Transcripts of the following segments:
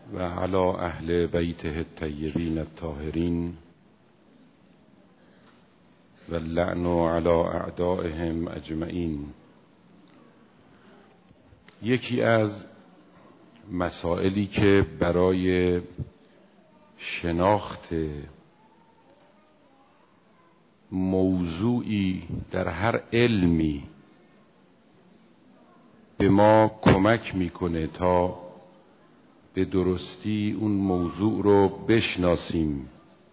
و علی اهل بیته الطیبین الطاهرین و اللعن علی اعدائهم اجمعین. یکی از مسائلی که برای شناخت موضوعی در هر علمی به ما کمک میکنه تا به درستی اون موضوع رو بشناسیم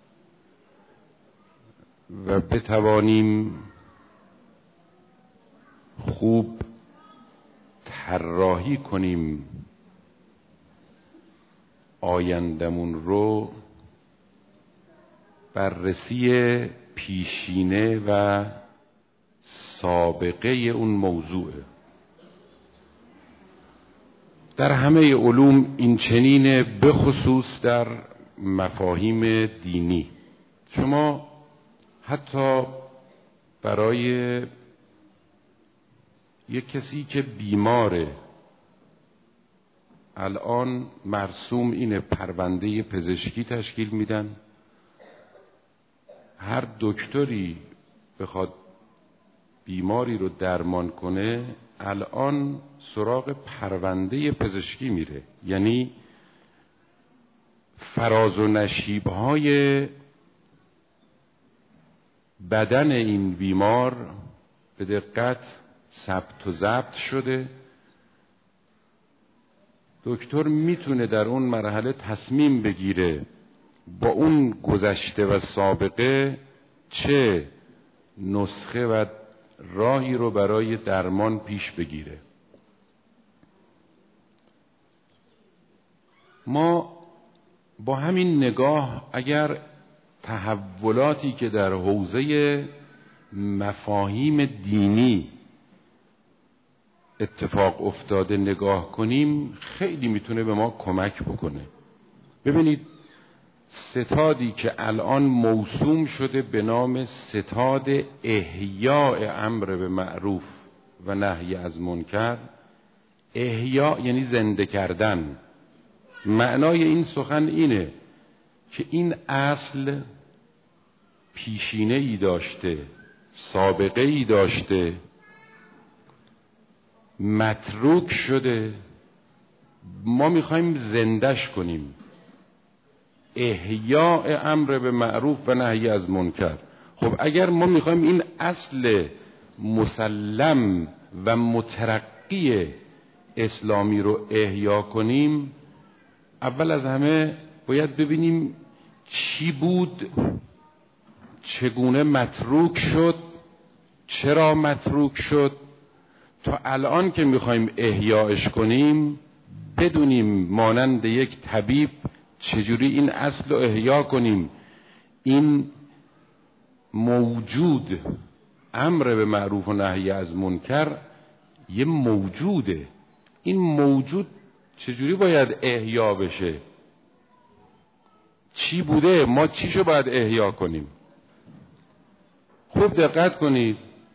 و بتوانیم خوب طراحی کنیم آیندمون رو، بررسی پیشینه و سابقه اون موضوع. در همه علوم این چنینه، به خصوص در مفاهیم دینی. شما حتی برای یک کسی که بیماره، الان مرسوم اینه پرونده پزشکی تشکیل میدن، هر دکتری بخواد بیماری رو درمان کنه الان سراغ پرونده پزشکی میره. یعنی فراز و نشیب‌های بدن این بیمار به دقت ثبت و ضبط شده. دکتر میتونه در اون مرحله تصمیم بگیره با اون گذشته و سابقه چه نسخه و راهی رو برای درمان پیش بگیره. ما با همین نگاه اگر تحولاتی که در حوزه مفاهیم دینی اتفاق افتاده نگاه کنیم، خیلی میتونه به ما کمک بکنه. ببینید، ستادی که الان موسوم شده به نام ستاد احیاء امر به معروف و نهی از منکر. احیاء یعنی زنده کردن. معنای این سخن اینه که این اصل پیشینه ای داشته، سابقه ای داشته، متروک شده، ما میخوایم زندش کنیم. احیاء امر به معروف و نهی از منکر. خب اگر ما میخوایم این اصل مسلم و مترقی اسلامی رو احیا کنیم، اول از همه باید ببینیم چی بود، چگونه متروک شد، چرا متروک شد، تا الان که میخوایم احیاش کنیم بدونیم مانند یک طبیب چجوری این اصل رو احیا کنیم. این موجود امر به معروف و نهی از منکر یه موجوده، این موجود چجوری باید احیا بشه، چی بوده، ما چیشو باید احیا کنیم. خوب دقت کنید،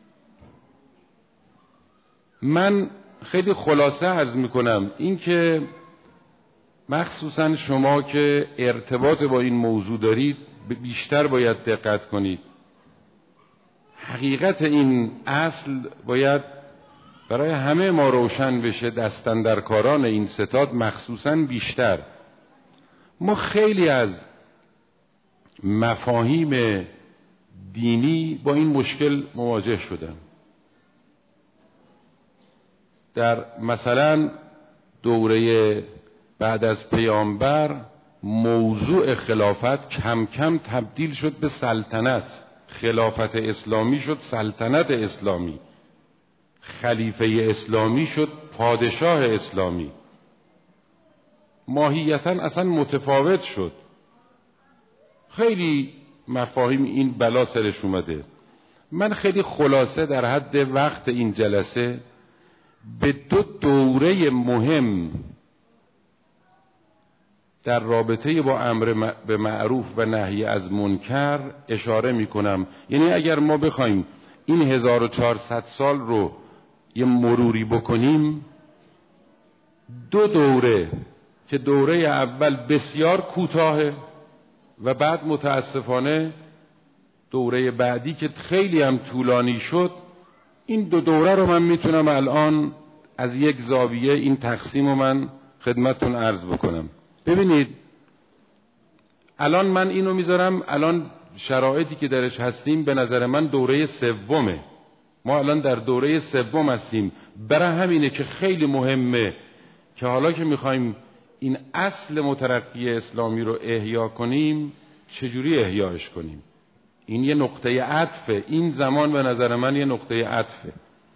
من خیلی خلاصه عرض میکنم، این که مخصوصا شما که ارتباط با این موضوع دارید بیشتر باید دقت کنید. حقیقت این اصل باید برای همه ما روشن بشه، دستاندرکاران این ستاد مخصوصا بیشتر. ما خیلی از مفاهیم دینی با این مشکل مواجه شدن. در مثلا دوره بعد از پیامبر موضوع خلافت کم کم تبدیل شد به سلطنت. خلافت اسلامی شد سلطنت اسلامی، خلیفه اسلامی شد پادشاه اسلامی. ماهیتاً اصلا متفاوت شد. خیلی مفاهیم این بلا سرش اومده. من خیلی خلاصه در حد وقت این جلسه به دو دوره مهم در رابطه با امر به معروف و نهی از منکر اشاره می کنم. یعنی اگر ما بخوایم این 1400 سال رو یه مروری بکنیم، دو دوره که دوره اول بسیار کوتاهه و بعد متاسفانه دوره بعدی که خیلی هم طولانی شد. این دو دوره رو من میتونم الان از یک زاویه این تقسیم رو من خدمتتون عرض بکنم. ببینید الان من اینو میذارم، الان شرایطی که درش هستیم به نظر من دوره سومه. ما الان در دوره سوم هستیم، برای همینه که خیلی مهمه که حالا که میخوایم این اصل مترقی اسلامی رو احیا کنیم چجوری احیاش کنیم. این یه نقطه عطفه، این زمان به نظر من یه نقطه عطفه.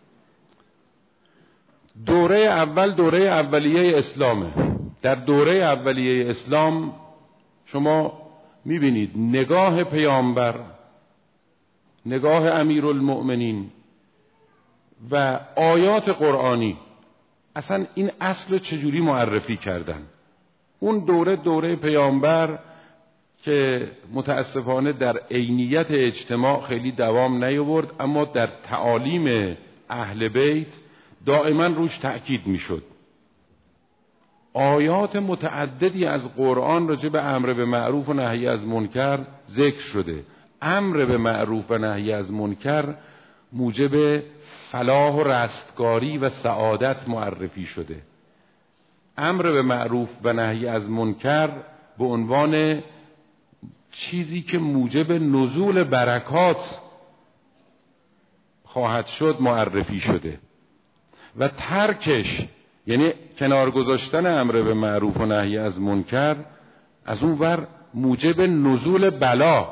دوره اول دوره اولیه اسلامه. در دوره اولیه اسلام شما میبینید نگاه پیامبر، نگاه امیرالمؤمنین و آیات قرآنی اصلا این اصل چجوری معرفی کردن. اون دوره پیامبر که متاسفانه در عینیت اجتماع خیلی دوام نیاورد، اما در تعالیم اهل بیت دائما روش تأکید میشد. آیات متعددی از قرآن راجع به امر به معروف و نهی از منکر ذکر شده. امر به معروف و نهی از منکر موجب فلاح و رستگاری و سعادت معرفی شده. امر به معروف و نهی از منکر به عنوان چیزی که موجب نزول برکات خواهد شد معرفی شده و ترکش، یعنی کنار گذاشتن امر به معروف و نهی از منکر، از اون ور موجب نزول بلا.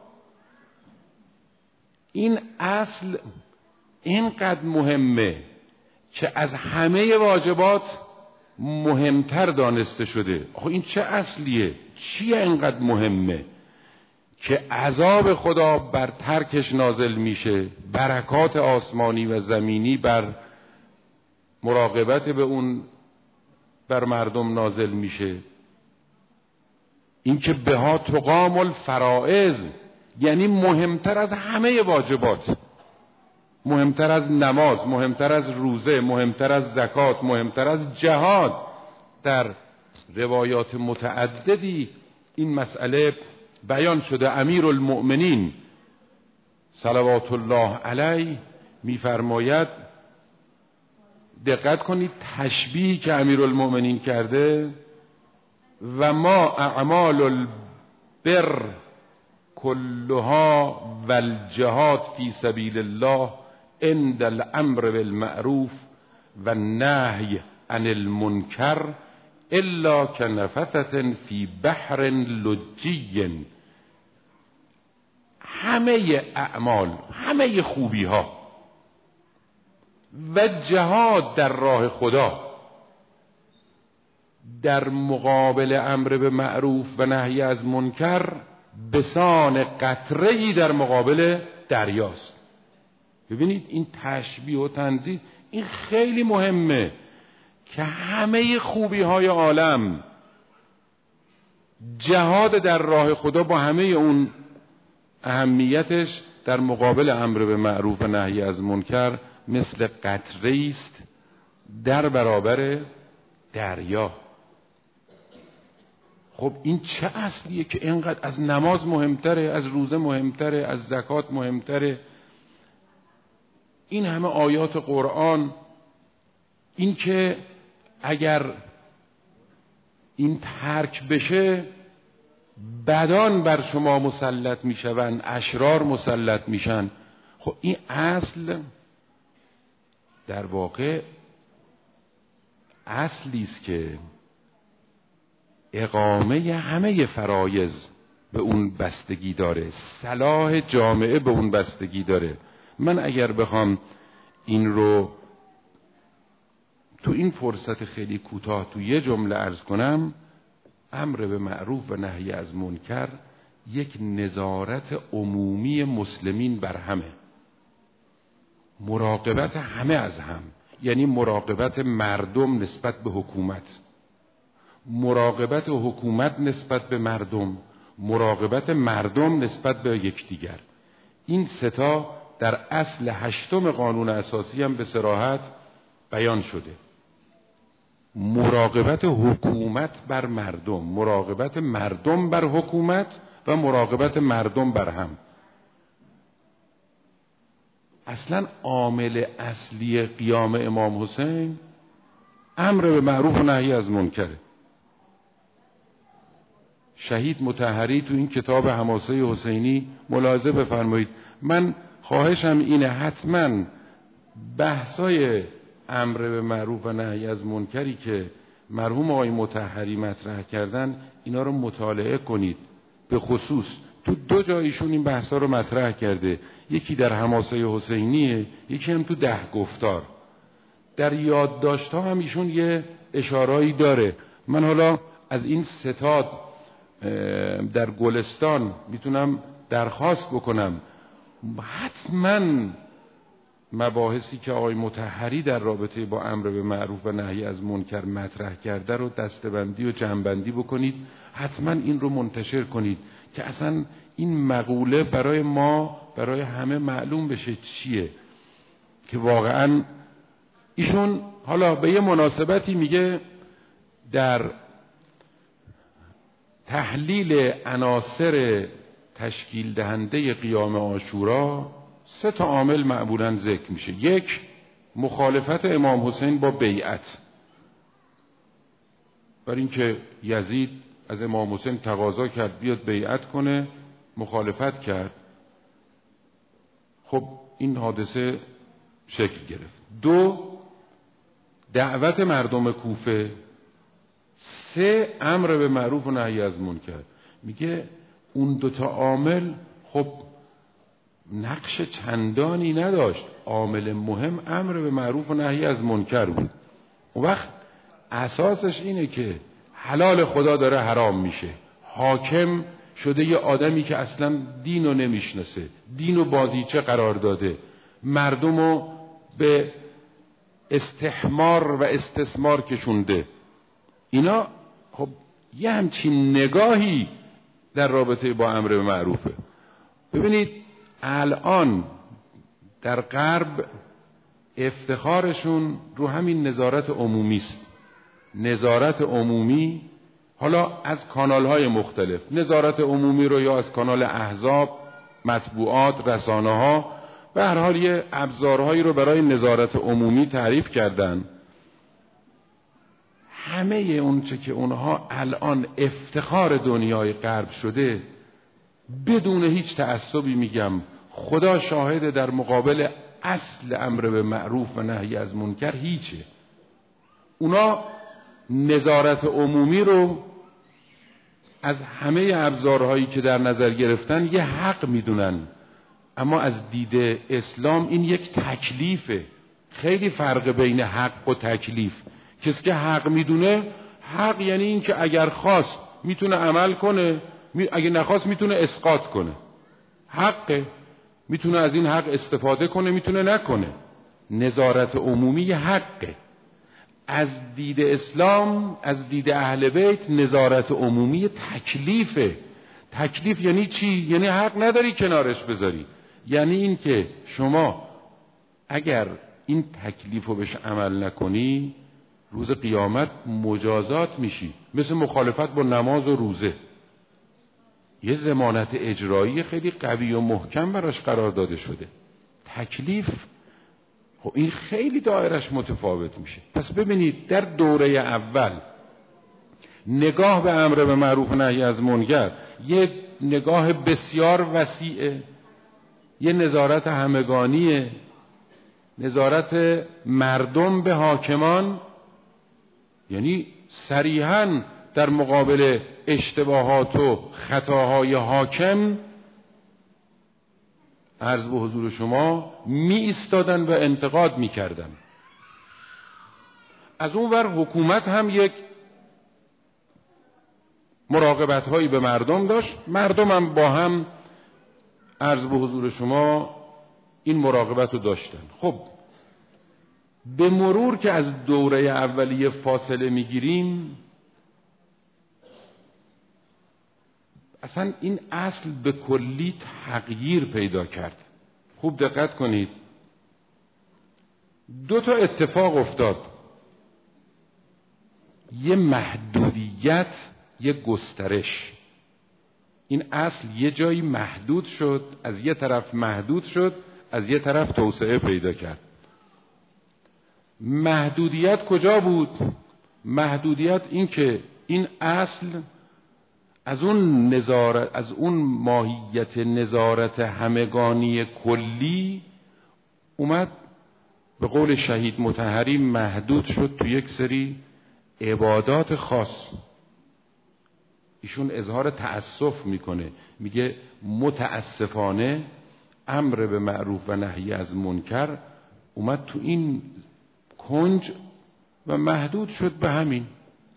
این اصل اینقدر مهمه که از همه واجبات مهمتر دانسته شده. آخه این چه اصلیه؟ چیه اینقدر مهمه که عذاب خدا بر ترکش نازل میشه، برکات آسمانی و زمینی بر مراقبت به اون بر مردم نازل میشه. این که بها تقام الفرائض، یعنی مهمتر از همه واجبات، مهمتر از نماز، مهمتر از روزه، مهمتر از زکات، مهمتر از جهاد. در روایات متعددی این مسئله بیان شده. امیرالمؤمنین صلوات الله علیه میفرماید، دقت کنید تشبیهی که امیرالمؤمنین کرده، و ما اعمال البر کلها والجهاد فی سبیل الله عند الامر بالمعروف و النهی عن المنکر الا کنفثة فی بحر لجی. همه اعمال، همه خوبی ها و جهاد در راه خدا در مقابل امر به معروف و نهی از منکر بسان قطره‌ای در مقابل دریاست. ببینید این تشبیه و تنظیر این خیلی مهمه که همه خوبی های عالم، جهاد در راه خدا با همه اون اهمیتش در مقابل امر به معروف و نهی از منکر مثل قطره‌ای است در برابر دریا. خب این چه اصلیه که اینقدر از نماز مهمتره، از روزه مهمتره، از زکات مهمتره؟ این همه آیات قرآن، این که اگر این ترک بشه بدان بر شما مسلط میشوند، اشرار مسلط میشن. خب این اصل در واقع اصلی است که اقامه همه فرایض به اون بستگی داره، صلاح جامعه به اون بستگی داره. من اگر بخوام این رو تو این فرصت خیلی کوتاه تو یه جمله عرض کنم، امر به معروف و نهی از منکر یک نظارت عمومی مسلمین بر همه، مراقبت همه از هم، یعنی مراقبت مردم نسبت به حکومت، مراقبت حکومت نسبت به مردم، مراقبت مردم نسبت به یکدیگر. این ستا در اصل 8 قانون اساسی هم به صراحت بیان شده. مراقبت حکومت بر مردم، مراقبت مردم بر حکومت و مراقبت مردم بر هم. اصلا عامل اصلی قیام امام حسین امر به معروف و نهی از منکره. شهید مطهری تو این کتاب حماسه حسینی ملاحظه بفرمایید، من خواهشم اینه حتما بحثای امر به معروف و نهی از منکری که مرحوم آقای مطهری مطرح کردن اینا رو مطالعه کنید. به خصوص تو 2 جایشون این بحثا رو مطرح کرده، یکی در حماسه حسینیه، یکی هم تو 10 گفتار. در یادداشت‌ها هم ایشون یه اشاره‌ای داره. من حالا از این ستاد در گلستان میتونم درخواست بکنم حتما مباحثی که آقای مطهری در رابطه با امر به معروف و نهی از منکر مطرح کرده رو دسته‌بندی و جمع‌بندی بکنید، حتما این رو منتشر کنید که اصلا این مقوله برای ما، برای همه معلوم بشه چیه، که واقعا ایشون حالا به یه مناسبتی میگه در تحلیل عناصر تشکیل دهنده قیام عاشورا 3 عامل معمولاً ذکر میشه. 1 مخالفت امام حسین با بیعت، برای اینکه یزید از امام حسین تقاضا کرد بیاد بیعت کنه، مخالفت کرد، خب این حادثه شکل گرفت. 2 دعوت مردم کوفه. 3 امر به معروف و نهی از منکر. میگه اون 2 عامل خب نقش چندانی نداشت، عامل مهم امر به معروف و نهی از منکر بود. اون وقت اساسش اینه که حلال خدا داره حرام میشه، حاکم شده یه آدمی که اصلا دینو نمیشناسه، دینو بازیچه قرار داده، مردمو به استحمار و استثمار کشونده. اینا خب یه همچین نگاهی در رابطه با امر به معروفه. ببینید الان در غرب افتخارشون رو همین نظارت عمومی است. نظارت عمومی حالا از کانال‌های مختلف، نظارت عمومی رو یا از کانال احزاب، مطبوعات، رسانه‌ها، به هر حال یه ابزارهایی رو برای نظارت عمومی تعریف کردن. همه اون چه که اونها الان افتخار دنیای غرب شده، بدون هیچ تعصبی میگم، خدا شاهد، در مقابل اصل امر به معروف و نهی از منکر هیچه. اونا نظارت عمومی رو از همه ابزارهایی که در نظر گرفتن یه حق میدونن، اما از دید اسلام این یک تکلیفه. خیلی فرق بین حق و تکلیف. کسی که حق میدونه، حق یعنی این که اگر خواست میتونه عمل کنه، اگه نخواست میتونه اسقاط کنه. حقه، میتونه از این حق استفاده کنه، میتونه نکنه. نظارت عمومی حقه. از دید اسلام، از دید اهل بیت، نظارت عمومی تکلیفه. تکلیف یعنی چی؟ یعنی حق نداری کنارش بذاری. یعنی این که شما اگر این تکلیف رو بهش عمل نکنی، روز قیامت مجازات میشی. مثل مخالفت با نماز و روزه، یه ضمانت اجرایی خیلی قوی و محکم براش قرار داده شده. تکلیف خب این خیلی دایرش متفاوت میشه. پس ببینید در دوره اول نگاه به امر به معروف و نهی از منکر یه نگاه بسیار وسیعه، یه نظارت همگانیه، نظارت مردم به حاکمان، یعنی صریحاً در مقابل اشتباهات و خطاهای حاکم عرض به حضور شما می ایستادن و انتقاد می کردن. از اون ور حکومت هم یک مراقبت هایی به مردم داشت، مردم هم با هم عرض به حضور شما این مراقبت رو داشتن. خب به مرور که از دوره اولیه فاصله می گیریم، اصلا این اصل به کلی تغییر پیدا کرد. خوب دقت کنید، 2 اتفاق افتاد. یه محدودیت، یه گسترش. این اصل یه جایی محدود شد، از یه طرف محدود شد، از یه طرف توسعه پیدا کرد. محدودیت کجا بود؟ محدودیت این که این اصل از اون ماهیت نظارت همگانی کلی اومد به قول شهید مطهری محدود شد تو یک سری عبادات خاص. ایشون اظهار تأسف میکنه، میگه متاسفانه امر به معروف و نهی از منکر اومد تو این کنج و محدود شد به همین.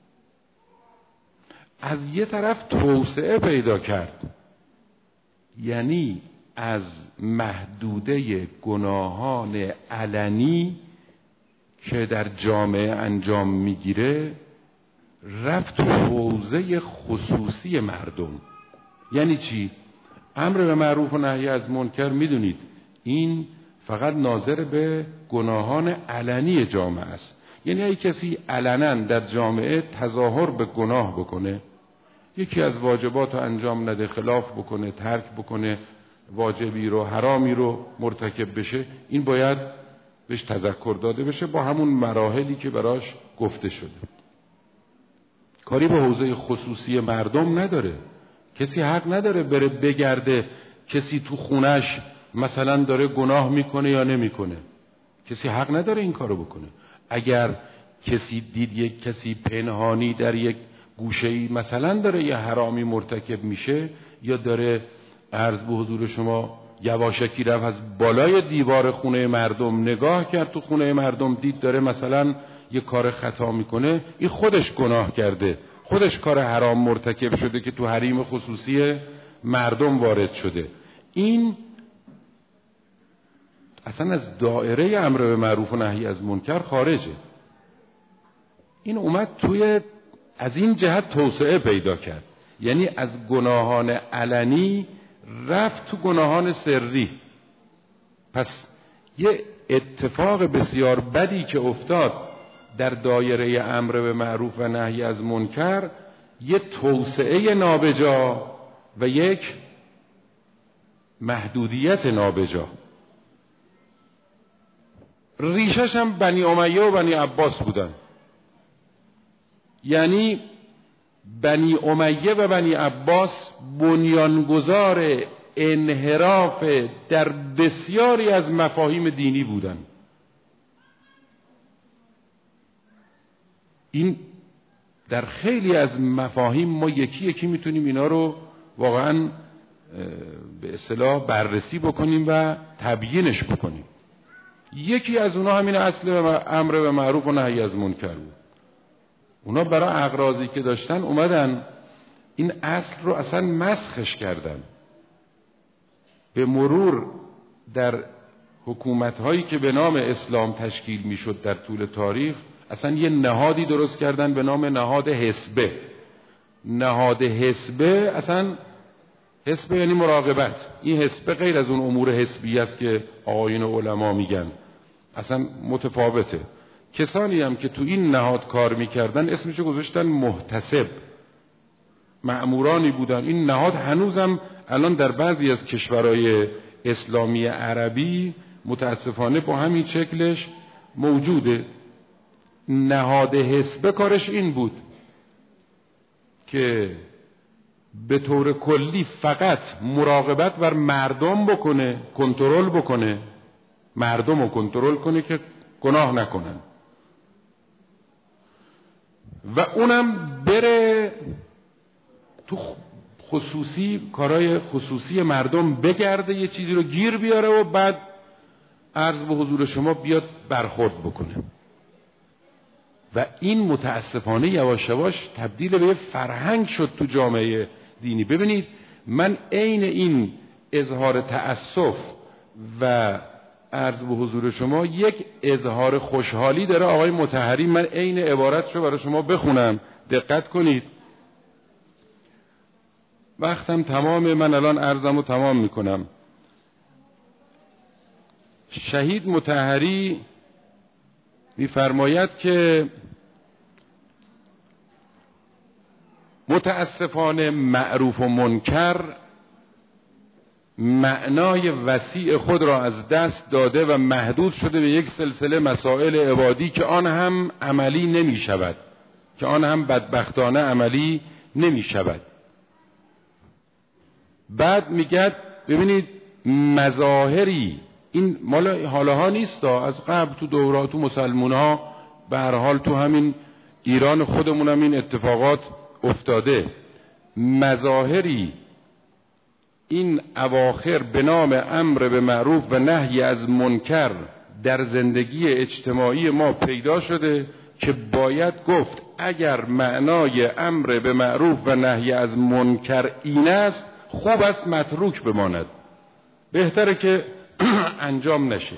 از یه طرف توسعه پیدا کرد، یعنی از محدوده گناهان علنی که در جامعه انجام میگیره رفت تو حوزه خصوصی مردم. یعنی چی؟ امر به معروف و نهی از منکر میدونید این فقط ناظر به گناهان علنی جامعه است. یعنی اگه کسی علنا در جامعه تظاهر به گناه بکنه، یکی از واجبات رو انجام نده، خلاف بکنه، ترک بکنه، واجبی رو حرامی رو مرتکب بشه، این باید بهش تذکر داده بشه با همون مراحلی که براش گفته شده. کاری به حوزه خصوصی مردم نداره. کسی حق نداره بره بگرده کسی تو خونش مثلا داره گناه میکنه یا نمیکنه. کسی حق نداره این کارو بکنه. اگر کسی دید یک کسی پنهانی در یک گوشه‌ای مثلا داره یه حرامی مرتکب میشه، یا داره عرض به حضور شما یواشکی رفت از بالای دیوار خونه مردم نگاه کرد تو خونه مردم، دید داره مثلا یه کار خطا میکنه، این خودش گناه کرده، خودش کار حرام مرتکب شده که تو حریم خصوصی مردم وارد شده. این اصلا از دائره امر به معروف و نهی از منکر خارجه. این اومد توی از این جهت توسعه پیدا کرد، یعنی از گناهان علنی رفت تو گناهان سری. پس یه اتفاق بسیار بدی که افتاد در دایره امر به معروف و نهی از منکر، یه توسعه نابجا و یک محدودیت نابجا. ریشش هم بنی امیه و بنی عباس بودن. یعنی بنی امیه و بنی عباس بنیانگذار انحراف در بسیاری از مفاهیم دینی بودن. این در خیلی از مفاهیم ما یکی یکی میتونیم اینا رو واقعا به اصطلاح بررسی بکنیم و تبیینش بکنیم. یکی از اونا همین اصل امر به معروف و نهی از منکر بود. اونا برای اغراضی که داشتن اومدن این اصل رو اصلا مسخش کردن. به مرور در حکومت‌هایی که به نام اسلام تشکیل میشد در طول تاریخ، اصلا یه نهادی درست کردن به نام نهاد حسبه. نهاد حسبه، اصلا حسبه یعنی مراقبت. این حسبه غیر از اون امور حسبی است که آیین علما میگن، اصلا متفاوته. کسانی هم که تو این نهاد کار میکردن اسمشو گذاشتن محتسب، مأمورانی بودن. این نهاد هنوزم الان در بعضی از کشورهای اسلامی عربی متاسفانه با همین شکلش موجوده. نهاد حسبه کارش این بود که به طور کلی فقط مراقبت بر مردم بکنه، کنترل بکنه، مردم رو کنترل کنه که گناه نکنن و اونم بره تو خصوصی کارهای خصوصی مردم بگرده، یه چیزی رو گیر بیاره و بعد عرض به حضور شما بیاد برخورد بکنه. و این متاسفانه یواش یواش تبدیل به فرهنگ شد تو جامعه دینی. ببینید من عین این اظهار تأسف و عرض به حضور شما یک اظهار خوشحالی داره آقای مطهری. من عین عبارتشو برای شما بخونم، دقت کنید. وقتم تمامه، من الان عرضمو تمام میکنم. شهید مطهری میفرماید که متاسفانه معروف و منکر معنای وسیع خود را از دست داده و محدود شده به یک سلسله مسائل عبادی که آن هم عملی نمی شود، که آن هم بدبختانه عملی نمی شود. بعد میگه ببینید مظاهری، این مال حالاها نیست، از قبل تو دورات تو مسلمون ها به هر حال تو همین ایران خودمون هم این اتفاقات افتاده. مظاهری این اواخر به نام امر به معروف و نهی از منکر در زندگی اجتماعی ما پیدا شده که باید گفت اگر معنای امر به معروف و نهی از منکر این است، خوب است متروک بماند، بهتره که انجام نشه.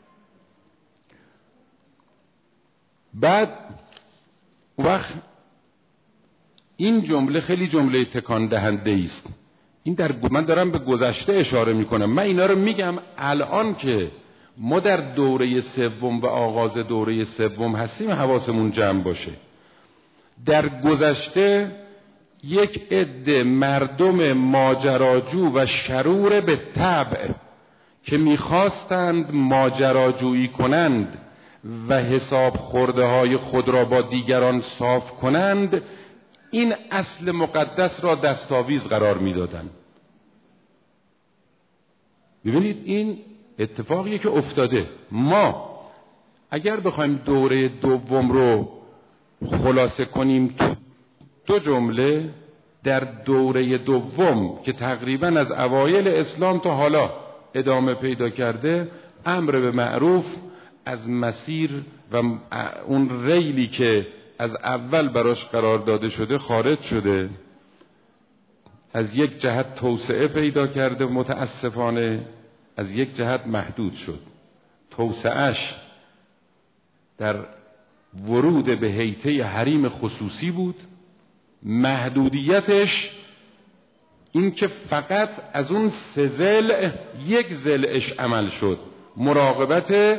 بعد وقت این جمله خیلی جمله تکان دهنده است. این من دارم به گذشته اشاره میکنم. من اینا رو میگم الان که ما در دوره سوم و آغاز دوره سوم هستیم حواسمون جمع باشه. در گذشته یک عده مردم ماجراجو و شرور به طبع که میخواستند ماجراجویی کنند و حساب خورده های خود را با دیگران صاف کنند، این اصل مقدس را دستاویز قرار میدادند. ببینید این اتفاقیه که افتاده. ما اگر بخوایم دوره دوم رو خلاصه کنیم تو دو جمله، در دوره دوم که تقریبا از اوایل اسلام تا حالا ادامه پیدا کرده، امر به معروف از مسیر و اون ریلی که از اول براش قرار داده شده خارج شده، از یک جهت توسعه پیدا کرده، متاسفانه از یک جهت محدود شد. توسعهش در ورود به حیطه حریم خصوصی بود، محدودیتش این که فقط از اون سه ضلع یک ضلعش عمل شد، مراقبت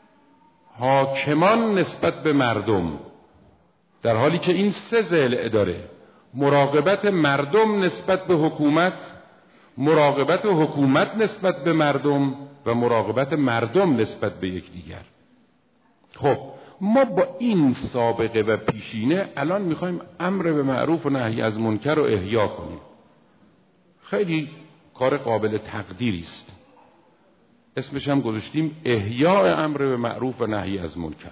حاکمان نسبت به مردم، در حالی که این سه ضلع داره: مراقبت مردم نسبت به حکومت، مراقبت حکومت نسبت به مردم و مراقبت مردم نسبت به یکدیگر. خب ما با این سابقه و پیشینه الان میخوایم امر به معروف و نهی از منکر رو احیا کنیم. خیلی کار قابل تقدیری است. اسمش هم گذاشتیم احیاء امر به معروف و نهی از منکر.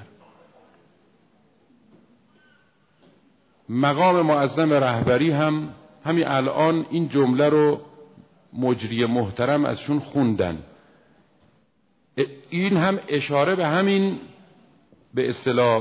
مقام معظم رهبری هم همین الان این جمله رو مجری محترم ازشون خوندن. این هم اشاره به همین به اصطلاح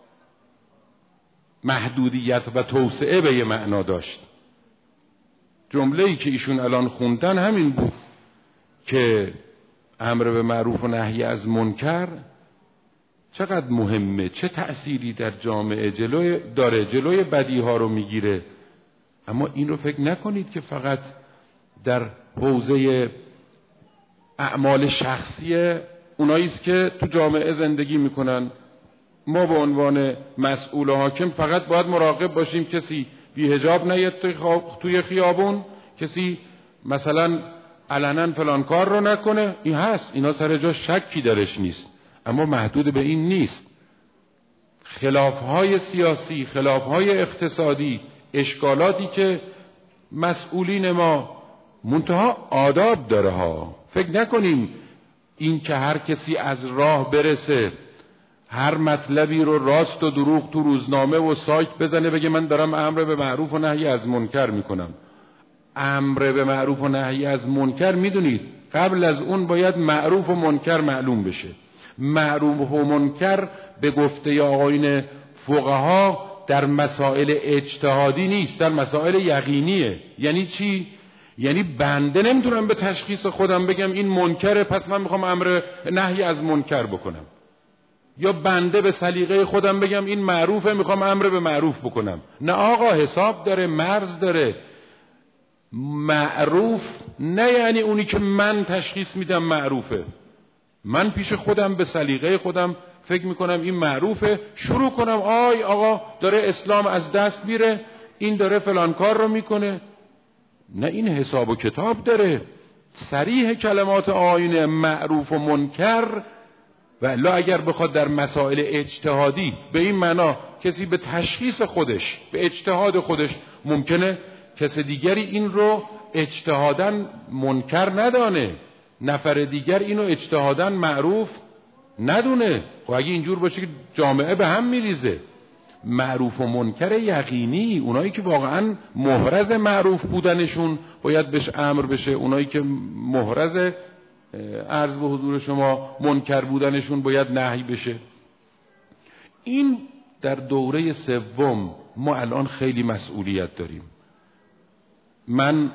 محدودیت و توسعه به یه معنا داشت. جمله‌ای که ایشون الان خوندن همین بود که امر به معروف و نهی از منکر چقدر مهمه، چه تأثیری در جامعه جلوی بدیها رو میگیره. اما این رو فکر نکنید که فقط در حوزه اعمال شخصی اونایی است که تو جامعه زندگی میکنن. ما به عنوان مسئول و حاکم فقط باید مراقب باشیم کسی بی حجاب نیاد توی خیابون، کسی مثلا علنا فلان کار رو نکنه. این هست، اینا سر جا شکی درش نیست، اما محدود به این نیست. خلافهای سیاسی، خلافهای اقتصادی، اشکالاتی که مسئولین ما منتها آداب داره ها. فکر نکنیم این که هر کسی از راه برسه هر مطلبی رو راست و دروغ تو روزنامه و سایت بزنه بگه من دارم امر به معروف و نهی از منکر میکنم. امر به معروف و نهی از منکر میدونید قبل از اون باید معروف و منکر معلوم بشه. معروف و منکر به گفته آقایون فقها در مسائل اجتهادی نیست، در مسائل یقینیه. یعنی چی؟ یعنی بنده نمیتونم به تشخیص خودم بگم این منکره پس من میخوام امر نهی از منکر بکنم، یا بنده به سلیقه خودم بگم این معروفه میخوام امر به معروف بکنم. نه آقا، حساب داره، مرز داره. معروف نه یعنی اونی که من تشخیص میدم معروفه. من پیش خودم به سلیقه خودم فکر میکنم این معروفه، شروع کنم آی آقا داره اسلام از دست میره، این داره فلان کار رو میکنه. نه، این حساب و کتاب داره. صریح کلمات آیین معروف و منکر و الا اگر بخواد در مسائل اجتهادی به این معنا کسی به تشخیص خودش، به اجتهاد خودش، ممکنه کس دیگری این رو اجتهاداً منکر ندانه، نفر دیگر اینو اجتهاداً معروف ندونه. خب اگه اینجور باشه که جامعه به هم میریزه. معروف و منکر یقینی، اونایی که واقعاً محرز معروف بودنشون باید بهش امر بشه، اونایی که محرز عرض به حضور شما منکر بودنشون باید نهی بشه. این در دوره سوم ما الان خیلی مسئولیت داریم. من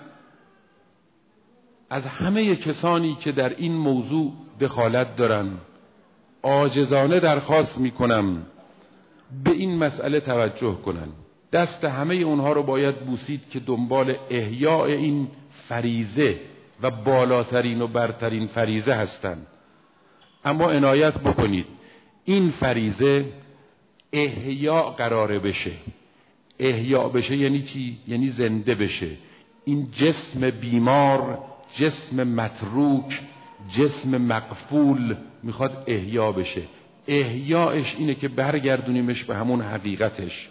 از همه کسانی که در این موضوع دخالت دارن عاجزانه درخواست میکنم به این مسئله توجه کنن. دست همه اونها رو باید بوسید که دنبال احیاء این فریضه و بالاترین و برترین فریضه هستند. اما عنایت بکنید این فریضه احیاء قراره بشه. احیاء بشه یعنی چی؟ یعنی زنده بشه. این جسم بیمار، جسم متروک، جسم مقفول میخواد احیا بشه. احیاءش اینه که برگردونیمش به همون حقیقتش.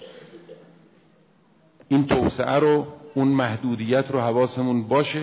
این توسعه رو، اون محدودیت رو حواسمون باشه،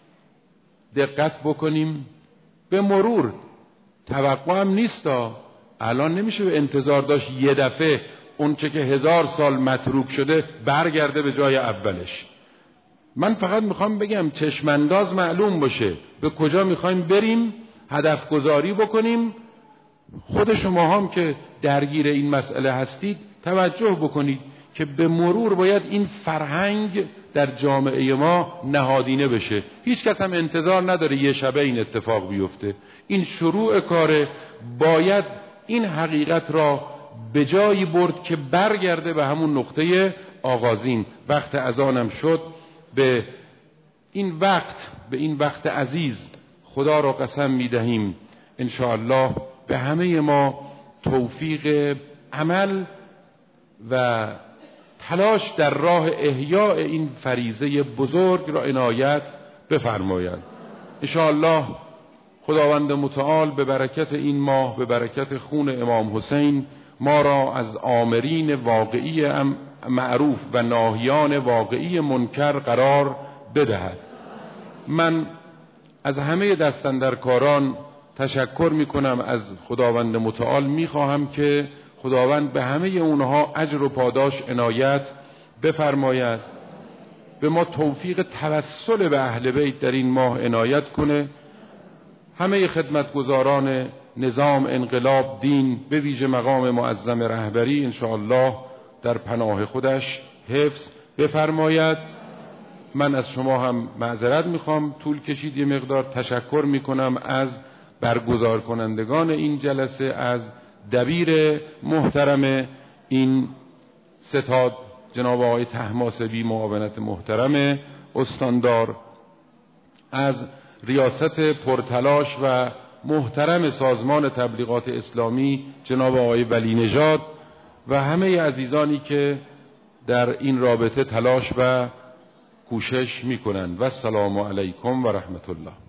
دقت بکنیم. به مرور توقع هم نیستا، الان نمیشه به انتظار داشت یه دفعه اون چه که 1000 سال متروک شده برگرده به جای اولش. من فقط میخوام بگم چشمانداز معلوم باشه به کجا میخوایم بریم، هدف گذاری بکنیم. خود شما هم که درگیر این مسئله هستید توجه بکنید که به مرور باید این فرهنگ در جامعه ما نهادینه بشه. هیچ کس هم انتظار نداره یه شبه این اتفاق بیفته. این شروع کاره، باید این حقیقت را به جایی برد که برگرده به همون نقطه آغازین. وقت اذانم شد. به این وقت عزیز خدا را قسم می‌دهیم انشاءالله به همه ما توفیق عمل و تلاش در راه احیاء این فریضه بزرگ را عنایت بفرماید. انشاءالله خداوند متعال به برکت این ماه، به برکت خون امام حسین، ما را از آمرین واقعی معروف و ناهیان واقعی منکر قرار بدهد. من از همه دستاندرکاران تشکر میکنم از خداوند متعال. میخواهم که خداوند به همه اونها اجر و پاداش عنایت بفرماید، به ما توفیق توسل به اهل بیت در این ماه عنایت کنه. همه خدمتگزاران نظام انقلاب دین، به ویژه مقام معظم رهبری، انشاءالله در پناه خودش حفظ بفرماید. من از شما هم معذرت میخوام، طول کشید، یه مقدار تشکر میکنم از برگزار کنندگان این جلسه، از دبیر محترم این ستاد جناب آقای طهماسبی، معاونت محترم استاندار، از ریاست پرتلاش و محترم سازمان تبلیغات اسلامی جناب آقای ولی نژاد و همه عزیزانی که در این رابطه تلاش و کوشش میکنند. و السلام علیکم و رحمت الله.